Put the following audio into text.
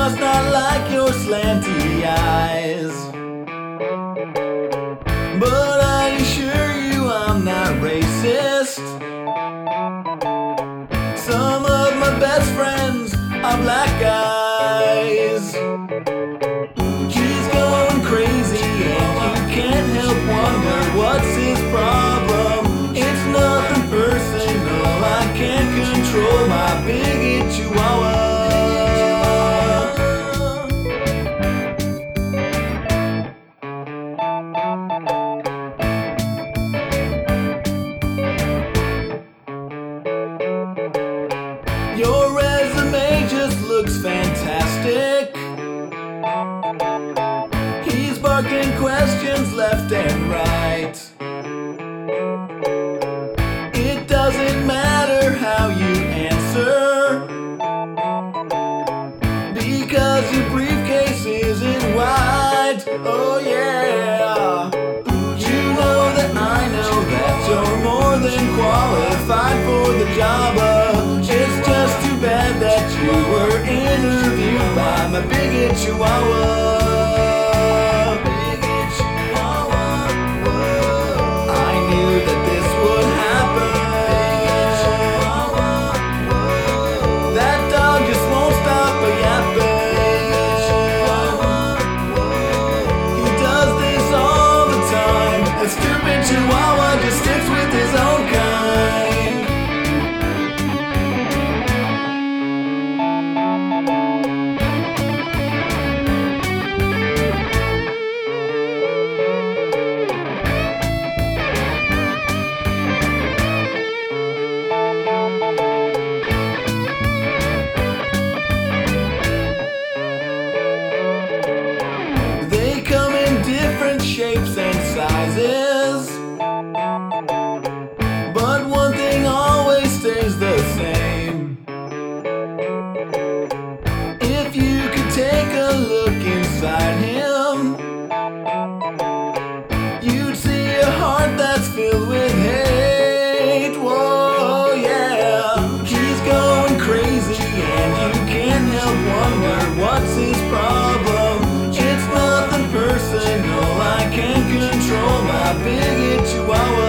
does not like your slanty eyes. But I assure you I'm not racist. Some of my best friends are black guys. He's going crazy and you can't help wonder what's his problem. It's nothing personal, I can't control my bigot chihuahua. Your resume just looks fantastic. He's barking questions left and right. It doesn't matter how you answer, because your briefcase isn't white. Oh yeah. You know that I know that you're more than qualified for the job. It's just too bad that you were interviewed by my bigot chihuahua. I knew that this would happen. That dog just won't stop a yapping. He does this all the time. A stupid chihuahua just sticks with his own kind. They come in different shapes and sizes, but one thing always stays the same. If you could take a look inside him, you'd see a heart that's filled with hate. Whoa, yeah. He's going crazy and you can't help wonder what's his problem. It's nothing personal, I can't control my bigot chihuahua.